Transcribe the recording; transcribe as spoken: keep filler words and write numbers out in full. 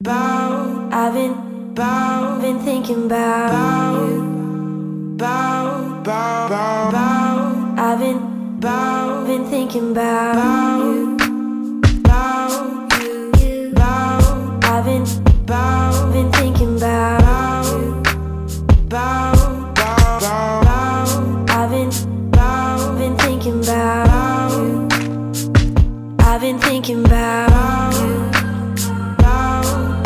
bow. I've been, bow, been thinking about you. Bow, bow, bow, bow. I've been, bow, been thinking about you. Bow, you, you, bow. I've been, bow, been thinking about you. Bow, bow, bow, bow. I've been, bow, been thinking about you. I've been thinking about